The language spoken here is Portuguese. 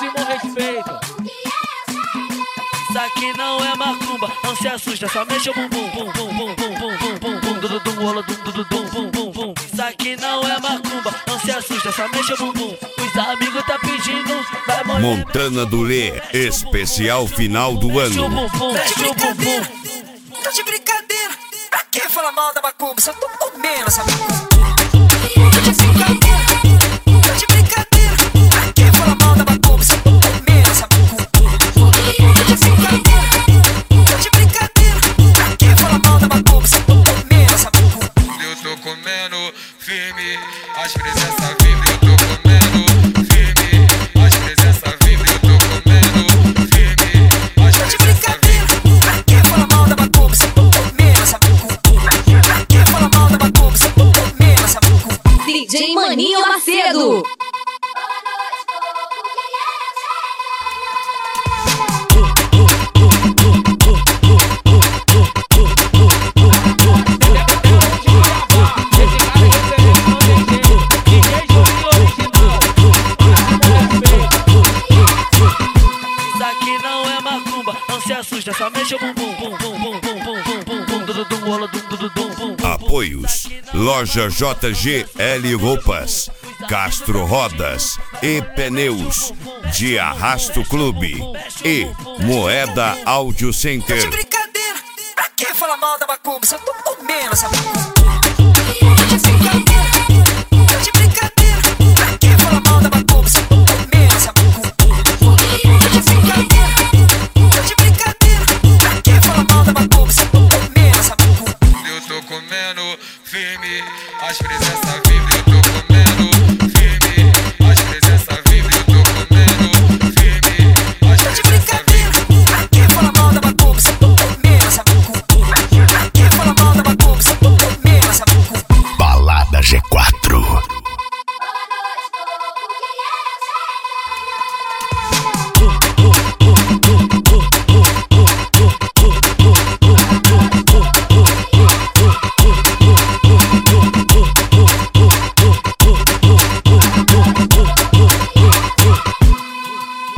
máximo respeito. Isso aqui não é macumba, não se assusta, só mexe o bumbum, bum bum bum bum bum bum bum bum dududum, rola dududum, bum bum bum. Isso aqui não é macumba, não se assusta, só mexe o bumbum. Os amigos tá pedindo, vai morrer. Montana do Lê, especial final do ano. Mexe o bumbum. Tá de brincadeira, pra que falar mal da macumba? Só tô comendo essa macumba. Tá de brincadeira, pra que falar mal da macumba? Só tô comendo essa macumba. Tá de brincadeira, pra que falar mal da macumba? Só tô comendo essa macumba. Eu tô comendo firme, as presenças vibram. Eu tô comendo firme, as presenças vibram. Eu tô comendo firme, as Tá de presenças brincadeira, pra que falar mal da macumba? Só tô comendo essa macumba. Pra que falar mal da macumba? Só tô comendo essa macumba. DJ Maninho Macedo. Isso aqui não é macumba, não se assusta, só mexe o bumbum, bum bum bum bum bum bum bum bum dududum, rola dududum, bum bum. Apoios: Loja JGL Roupas, Castro Rodas e Pneus, de Arrasto Clube e Moeda Audio Tá de Center. brincadeira, pra que falar mal da macumba? Só tô comendo essa macumba.